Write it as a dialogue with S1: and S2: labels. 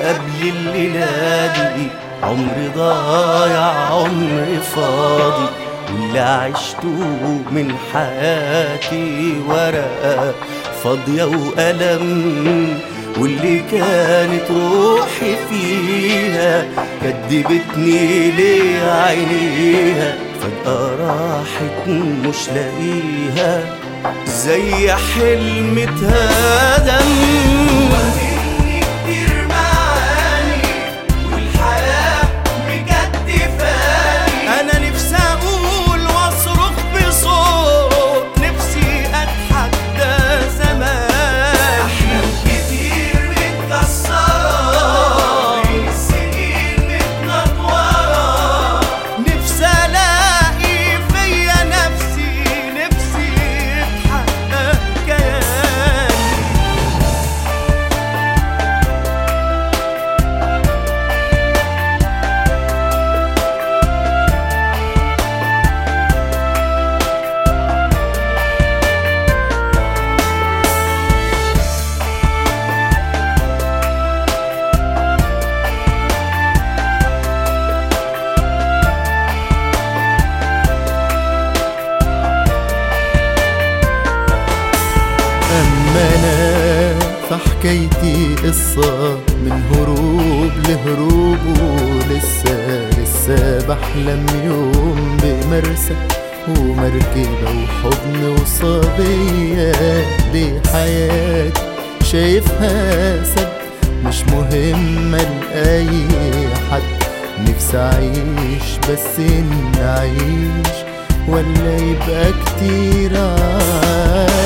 S1: قبل الليلة دي عمر ضايع عمر فاضي، واللي عشته من حياتي ورقة فاضية وألم، واللي كانت روحي فيها كدبتني ليه عينيها فجأة راحت مش لاقيها زي حلم اتهدم.
S2: أما أنا فحكايتي قصة من هروب لهروب، ولسه بحلم يوم بمرسى ومركبة وحضن وصبية. دي حياتي شايفها سد مش مهمة لأي حد، نفسي أعيش بس إن أعيش ولا يبقى كتير